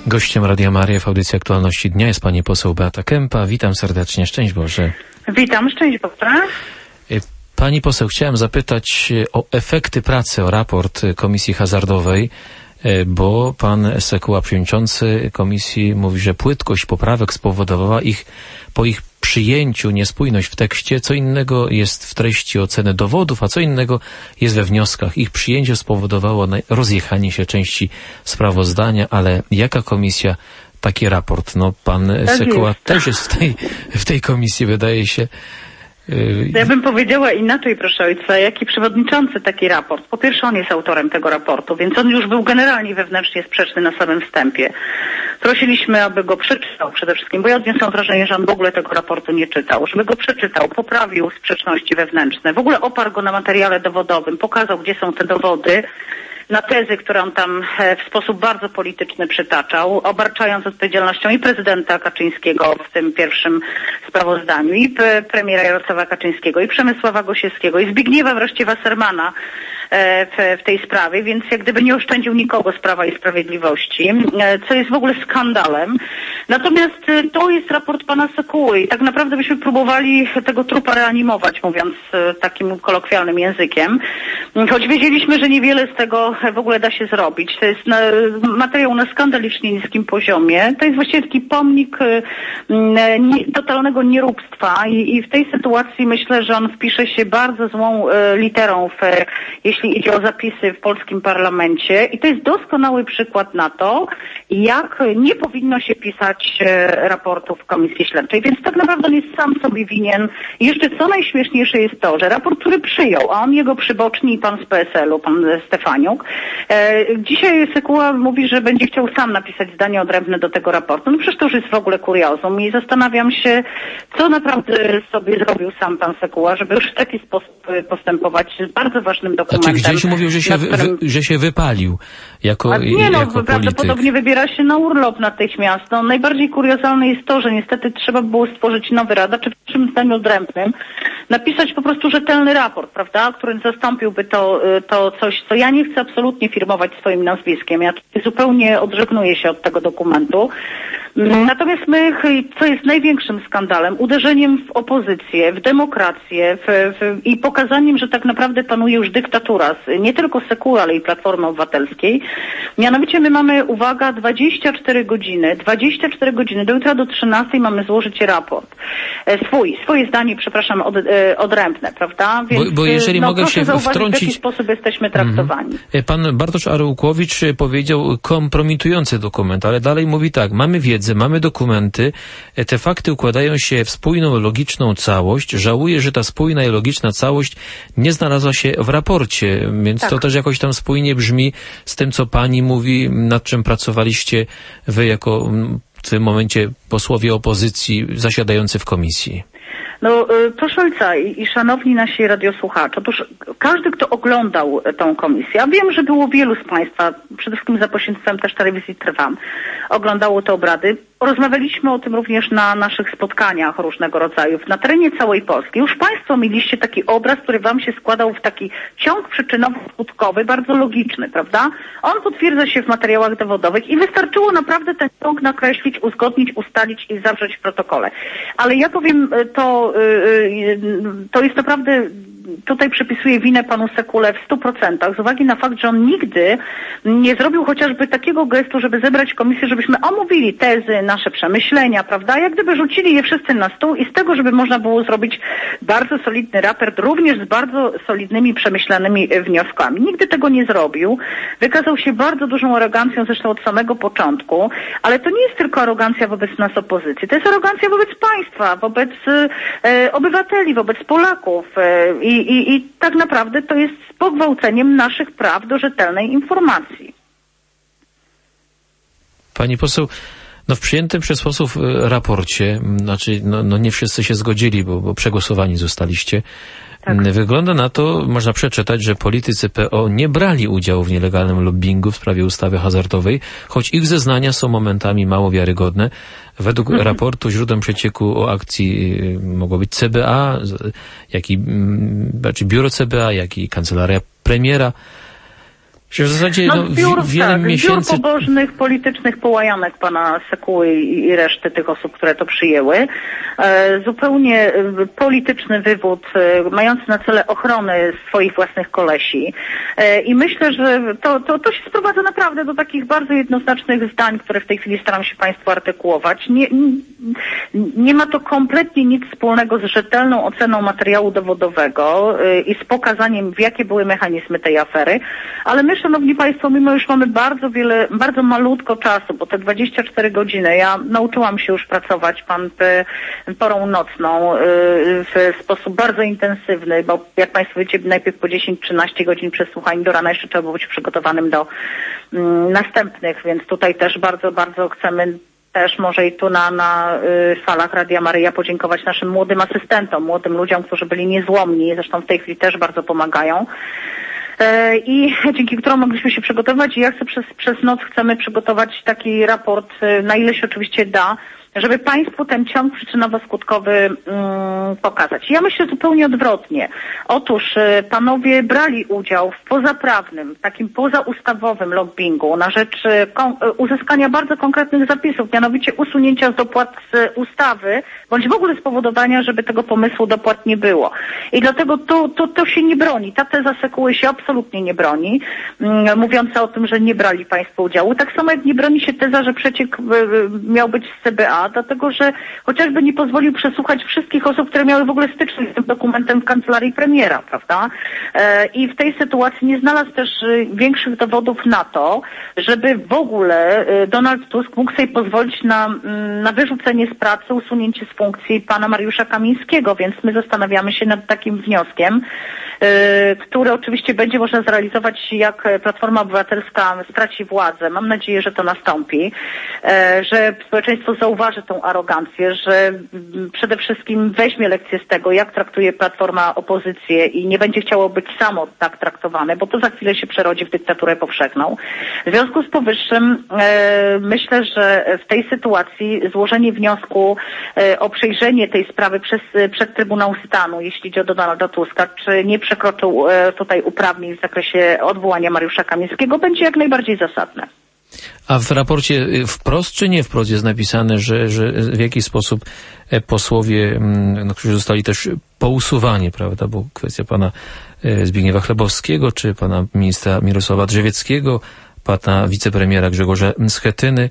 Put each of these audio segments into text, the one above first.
Gościem Radia Maryja w audycji Aktualności Dnia jest pani poseł Beata Kempa. Witam serdecznie. Szczęść Boże. Witam, szczęść Boże. Pani poseł, chciałem zapytać o efekty pracy, o raport Komisji Hazardowej, bo pan Sekuła, przewodniczący komisji, mówi, że płytkość poprawek spowodowała po ich przyjęciu niespójność w tekście. Co innego jest w treści oceny dowodów, a co innego jest we wnioskach. Ich przyjęcie spowodowało rozjechanie się części sprawozdania, ale jaka komisja, taki raport? No, pan Sekuła też jest w tej komisji, wydaje się. Ja bym powiedziała inaczej, proszę ojca, jaki przewodniczący taki raport. Po pierwsze, on jest autorem tego raportu, więc on już był generalnie wewnętrznie sprzeczny na samym wstępie. Prosiliśmy, aby go przeczytał przede wszystkim, bo ja odniosłam wrażenie, że on w ogóle tego raportu nie czytał. Żeby go przeczytał, poprawił sprzeczności wewnętrzne, w ogóle oparł go na materiale dowodowym, pokazał, gdzie są te dowody, na tezy, które on tam w sposób bardzo polityczny przytaczał, obarczając odpowiedzialnością i prezydenta Kaczyńskiego w tym pierwszym sprawozdaniu, i premiera Jarosława Kaczyńskiego, i Przemysława Gosiewskiego, i Zbigniewa wreszcie Wassermana w tej sprawie, więc jak gdyby nie oszczędził nikogo z Prawa i Sprawiedliwości, co jest w ogóle skandalem. Natomiast to jest raport pana Sekuły i tak naprawdę byśmy próbowali tego trupa reanimować, mówiąc takim kolokwialnym językiem, choć wiedzieliśmy, że niewiele z tego w ogóle da się zrobić. To jest materiał na skandalicznie niskim poziomie. To jest właściwie taki pomnik totalnego nieróbstwa i w tej sytuacji myślę, że on wpisze się bardzo złą literą, jeśli idzie o zapisy w polskim parlamencie, i to jest doskonały przykład na to, jak nie powinno się pisać raportów Komisji Śledczej, więc tak naprawdę on jest sam sobie winien. I jeszcze co najśmieszniejsze jest to, że raport, który przyjął, a on jego przyboczni, pan z PSL-u, pan Stefaniuk, dzisiaj Sekuła mówi, że będzie chciał sam napisać zdanie odrębne do tego raportu. No przecież to już jest w ogóle kuriozum i zastanawiam się, co naprawdę sobie zrobił sam pan Sekuła, żeby już w taki sposób postępować z bardzo ważnym dokumentem. Znaczy gdzieś mówił, że się wypalił jako polityk. Prawdopodobnie wybiera się na urlop natychmiast. No, najbardziej kuriozalne jest to, że niestety trzeba było stworzyć nowy rada, czy w pierwszym zdaniu odrębnym napisać po prostu rzetelny raport, prawda, który zastąpiłby to coś, co ja nie chcę absolutnie firmować swoim nazwiskiem. Ja zupełnie odżegnuję się od tego dokumentu. Natomiast my, co jest największym skandalem, uderzeniem w opozycję, w demokrację i pokazaniem, że tak naprawdę panuje już dyktatura, nie tylko Sekuły, ale i Platformy Obywatelskiej. Mianowicie my mamy, uwaga, 24 godziny, do jutra do 13 mamy złożyć raport. Swoje zdanie, przepraszam, odrębne, prawda? Więc, bo jeżeli mogę się wtrącić, w jaki sposób jesteśmy traktowani. Pan Bartosz Arłukłowicz powiedział kompromitujący dokument, ale dalej mówi tak: mamy wiedzę, mamy dokumenty, te fakty układają się w spójną, logiczną całość. Żałuję, że ta spójna i logiczna całość nie znalazła się w raporcie, więc tak. To też jakoś tam spójnie brzmi z tym, co pani mówi, nad czym pracowaliście wy jako w tym momencie posłowie opozycji zasiadający w komisji. No, proszę ojca i szanowni nasi radiosłuchacze, otóż każdy, kto oglądał tą komisję, a wiem, że było wielu z państwa, przede wszystkim za pośrednictwem też telewizji Trwam, oglądało te obrady. Rozmawialiśmy o tym również na naszych spotkaniach różnego rodzaju na terenie całej Polski. Już państwo mieliście taki obraz, który wam się składał w taki ciąg przyczynowo-skutkowy, bardzo logiczny, prawda? On potwierdza się w materiałach dowodowych i wystarczyło naprawdę ten ciąg nakreślić, uzgodnić, ustalić i zawrzeć w protokole. Ale ja powiem, to jest naprawdę, tutaj przypisuję winę panu Sekule w 100%, z uwagi na fakt, że on nigdy nie zrobił chociażby takiego gestu, żeby zebrać komisję, żebyśmy omówili tezy, nasze przemyślenia, prawda? Jak gdyby rzucili je wszyscy na stół i z tego, żeby można było zrobić bardzo solidny raport, również z bardzo solidnymi, przemyślanymi wnioskami. Nigdy tego nie zrobił. Wykazał się bardzo dużą arogancją, zresztą od samego początku, ale to nie jest tylko arogancja wobec nas opozycji, to jest arogancja wobec państwa, wobec obywateli, wobec Polaków i tak naprawdę to jest pogwałceniem naszych praw do rzetelnej informacji. Pani poseł, w przyjętym przez posłów raporcie, znaczy nie wszyscy się zgodzili, bo przegłosowani zostaliście. Tak. Wygląda na to, można przeczytać, że politycy PO nie brali udziału w nielegalnym lobbingu w sprawie ustawy hazardowej, choć ich zeznania są momentami mało wiarygodne. Według raportu źródłem przecieku o akcji mogło być CBA, biuro CBA, jak i kancelaria premiera. W zasadzie wiele miesięcy... Zbiór pobożnych, politycznych połajanek pana Sekuły i reszty tych osób, które to przyjęły. Zupełnie polityczny wywód, mający na cele ochronę swoich własnych kolesi. I myślę, że to się sprowadza naprawdę do takich bardzo jednoznacznych zdań, które w tej chwili staram się państwu artykułować. Nie ma to kompletnie nic wspólnego z rzetelną oceną materiału dowodowego i z pokazaniem, w jakie były mechanizmy tej afery. Ale my, szanowni państwo, mimo już mamy bardzo malutko czasu, bo te 24 godziny, ja nauczyłam się już pracować porą nocną w sposób bardzo intensywny, bo jak państwo wiecie, najpierw po 10-13 godzin przesłuchań do rana jeszcze trzeba było być przygotowanym do następnych, więc tutaj też bardzo, bardzo chcemy też może i tu na falach Radia Maryja podziękować naszym młodym asystentom, młodym ludziom, którzy byli niezłomni, zresztą w tej chwili też bardzo pomagają. I dzięki któremu mogliśmy się przygotować i ja chcę przez noc chcemy przygotować taki raport, na ile się oczywiście da, żeby państwu ten ciąg przyczynowo-skutkowy pokazać. Ja myślę zupełnie odwrotnie. Otóż panowie brali udział w pozaprawnym, takim pozaustawowym lobbingu na rzecz uzyskania bardzo konkretnych zapisów, mianowicie usunięcia z dopłat z ustawy, bądź w ogóle spowodowania, żeby tego pomysłu dopłat nie było. I dlatego to się nie broni. Ta teza Sekuły się absolutnie nie broni, mówiąca o tym, że nie brali państwo udziału. Tak samo jak nie broni się teza, że przeciek miał być z CBA, dlatego że chociażby nie pozwolił przesłuchać wszystkich osób, które miały w ogóle styczność z tym dokumentem w kancelarii premiera, prawda? I w tej sytuacji nie znalazł też większych dowodów na to, żeby w ogóle Donald Tusk mógł sobie pozwolić na wyrzucenie z pracy, usunięcie z funkcji pana Mariusza Kamińskiego, więc my zastanawiamy się nad takim wnioskiem, który oczywiście będzie można zrealizować, jak Platforma Obywatelska straci władzę. Mam nadzieję, że to nastąpi, że społeczeństwo zauważy tą arogancję, że przede wszystkim weźmie lekcję z tego, jak traktuje Platforma opozycję i nie będzie chciało być samo tak traktowane, bo to za chwilę się przerodzi w dyktaturę powszechną. W związku z powyższym myślę, że w tej sytuacji złożenie wniosku o przejrzenie tej sprawy przed Trybunał Stanu, jeśli idzie o Donalda Tuska, czy nie przekroczył tutaj uprawnień w zakresie odwołania Mariusza Kamińskiego, będzie jak najbardziej zasadne. A w raporcie wprost czy nie wprost jest napisane, że w jakiś sposób posłowie, którzy zostali też pousuwani, prawda, bo kwestia pana Zbigniewa Chlebowskiego, czy pana ministra Mirosława Drzewieckiego, pana wicepremiera Grzegorza Schetyny,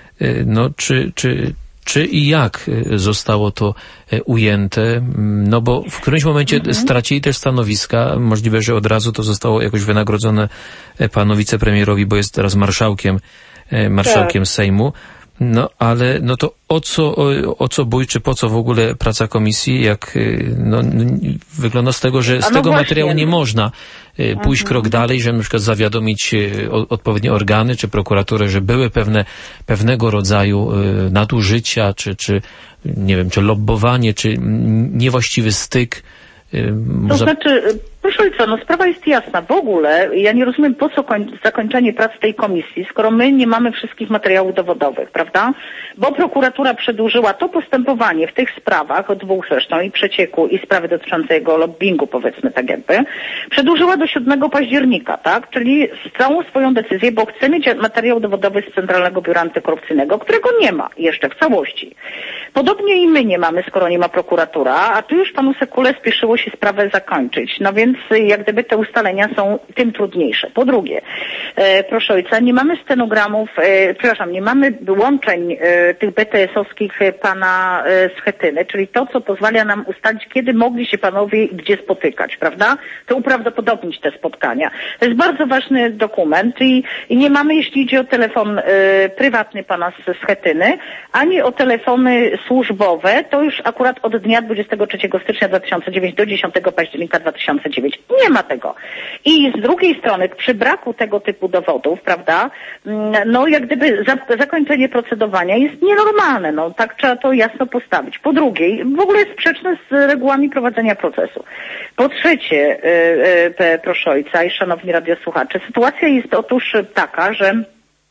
czy i jak zostało to ujęte? No bo w którymś momencie stracili też stanowiska. Możliwe, że od razu to zostało jakoś wynagrodzone panu wicepremierowi, bo jest teraz marszałkiem Sejmu. No ale to o co bój, czy po co w ogóle praca komisji, jak wygląda z tego, że z tego materiału nie można pójść krok dalej, żeby na przykład zawiadomić odpowiednie organy czy prokuraturę, że były pewnego rodzaju nadużycia, czy nie wiem, czy lobbowanie, czy niewłaściwy styk. To znaczy, proszę ojca, sprawa jest jasna. W ogóle ja nie rozumiem, po co zakończenie prac tej komisji, skoro my nie mamy wszystkich materiałów dowodowych, prawda? Bo prokuratura przedłużyła to postępowanie w tych sprawach, o dwóch zresztą, i przecieku, i sprawy dotyczące jego lobbingu, powiedzmy tak jakby, przedłużyła do 7 października, tak? Czyli całą swoją decyzję, bo chce mieć materiał dowodowy z Centralnego Biura Antykorupcyjnego, którego nie ma jeszcze w całości. Podobnie i my nie mamy, skoro nie ma prokuratura, a tu już panu Sekule spieszyło się sprawę zakończyć. No więc jak gdyby te ustalenia są tym trudniejsze. Po drugie, proszę ojca, nie mamy stenogramów, nie mamy wyłączeń tych BTS-owskich pana Schetyny, czyli to, co pozwala nam ustalić, kiedy mogli się panowie i gdzie spotykać, prawda? To uprawdopodobnić te spotkania. To jest bardzo ważny dokument i nie mamy, jeśli idzie o telefon prywatny pana Schetyny, ani o telefony służbowe, to już akurat od dnia 23 stycznia 2009 do 10 października 2009. Nie ma tego. I z drugiej strony, przy braku tego typu dowodów, prawda, jak gdyby zakończenie procedowania jest nienormalne. Tak trzeba to jasno postawić. Po drugie, w ogóle jest sprzeczne z regułami prowadzenia procesu. Po trzecie, proszę ojca i szanowni radiosłuchacze, sytuacja jest otóż taka, że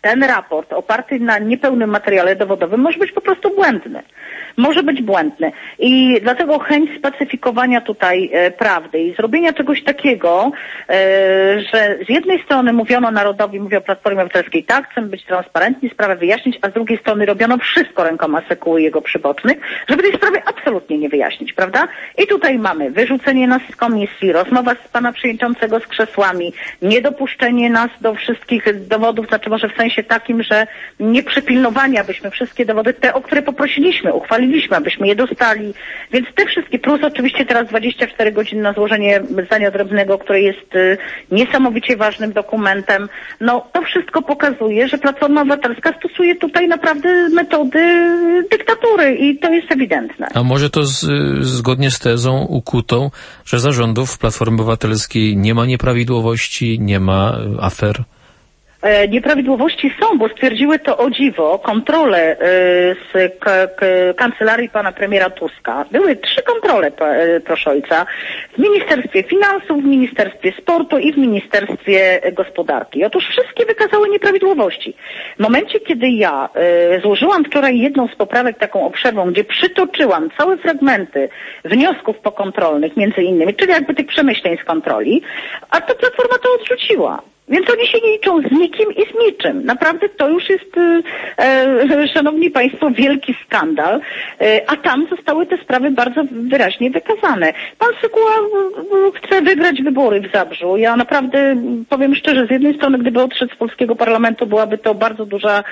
ten raport oparty na niepełnym materiale dowodowym może być po prostu błędny. Może być błędny. I dlatego chęć spacyfikowania tutaj prawdy i zrobienia czegoś takiego, że z jednej strony mówiono narodowi, mówię o Platformie Obywatelskiej, tak, chcemy być transparentni, sprawę wyjaśnić, a z drugiej strony robiono wszystko rękoma Sekuły i jego przybocznych, żeby tej sprawy absolutnie nie wyjaśnić, prawda? I tutaj mamy wyrzucenie nas z komisji, rozmowa z pana przewodniczącego z krzesłami, niedopuszczenie nas do wszystkich dowodów, znaczy może w sensie takim, że nie przypilnowanie, abyśmy wszystkie dowody, te, o które poprosiliśmy, uchwaliliśmy, abyśmy je dostali. Więc te wszystkie, plus oczywiście teraz 24 godziny na złożenie zdania odrębnego, które jest niesamowicie ważnym dokumentem. No to wszystko pokazuje, że Platforma Obywatelska stosuje tutaj naprawdę metody dyktatury i to jest ewidentne. A może to zgodnie z tezą ukutą, że za rządów Platformy Obywatelskiej nie ma nieprawidłowości, nie ma afer? Nieprawidłowości są, bo stwierdziły to o dziwo kontrole z kancelarii pana premiera Tuska. Były 3 kontrole, proszę ojca, w Ministerstwie Finansów, w Ministerstwie Sportu i w Ministerstwie Gospodarki. Otóż wszystkie wykazały nieprawidłowości. W momencie, kiedy ja złożyłam wczoraj jedną z poprawek taką obszerną, gdzie przytoczyłam całe fragmenty wniosków pokontrolnych między innymi, czyli jakby tych przemyśleń z kontroli, a to Platforma to odrzuciła. Więc oni się nie liczą z nikim i z niczym. Naprawdę to już jest, szanowni państwo, wielki skandal. A tam zostały te sprawy bardzo wyraźnie wykazane. Pan Sekuła chce wygrać wybory w Zabrzu. Ja naprawdę powiem szczerze, z jednej strony, gdyby odszedł z polskiego parlamentu, byłaby to bardzo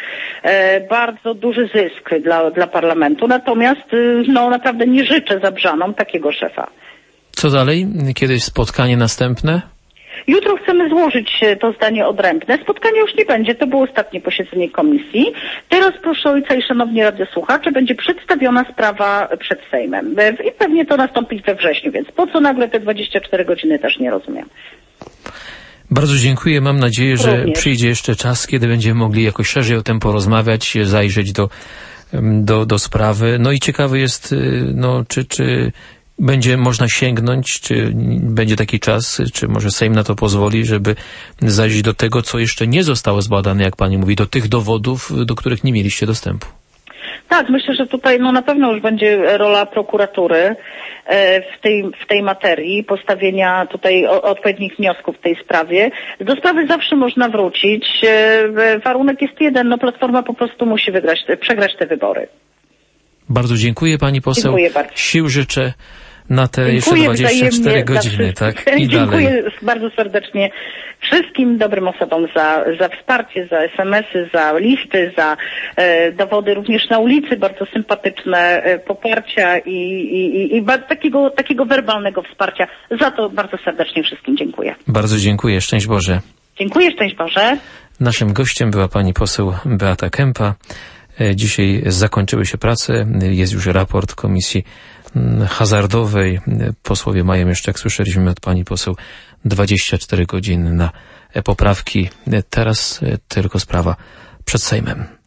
duży zysk dla parlamentu. Natomiast no naprawdę nie życzę Zabrzanom takiego szefa. Co dalej? Kiedyś spotkanie następne? Jutro chcemy złożyć to zdanie odrębne. Spotkania już nie będzie. To było ostatnie posiedzenie komisji. Teraz, proszę ojca i szanowni radiosłuchacze, będzie przedstawiona sprawa przed Sejmem. I pewnie to nastąpić we wrześniu, więc po co nagle te 24 godziny, też nie rozumiem. Bardzo dziękuję. Mam nadzieję, że przyjdzie jeszcze czas, kiedy będziemy mogli jakoś szerzej o tym porozmawiać, zajrzeć do sprawy. No i ciekawy jest, no, czy będzie można sięgnąć, czy będzie taki czas, czy może Sejm na to pozwoli, żeby zajrzeć do tego, co jeszcze nie zostało zbadane, jak pani mówi, do tych dowodów, do których nie mieliście dostępu. Tak, myślę, że tutaj no na pewno już będzie rola prokuratury w tej materii, postawienia tutaj odpowiednich wniosków w tej sprawie. Do sprawy zawsze można wrócić. Warunek jest jeden, no Platforma po prostu musi przegrać te wybory. Bardzo dziękuję pani poseł. Dziękuję bardzo. Sił życzę na te jeszcze 24 godziny, tak? I dziękuję dalej. bardzo serdecznie wszystkim dobrym osobom za wsparcie, za SMS-y, za listy, za dowody również na ulicy, bardzo sympatyczne poparcia i takiego werbalnego wsparcia. Za to bardzo serdecznie wszystkim dziękuję. Bardzo dziękuję. Szczęść Boże. Dziękuję, szczęść Boże. Naszym gościem była pani poseł Beata Kempa. Dzisiaj zakończyły się prace. Jest już raport Komisji Hazardowej. Posłowie mają jeszcze, jak słyszeliśmy od pani poseł, 24 godziny na poprawki. Teraz tylko sprawa przed Sejmem.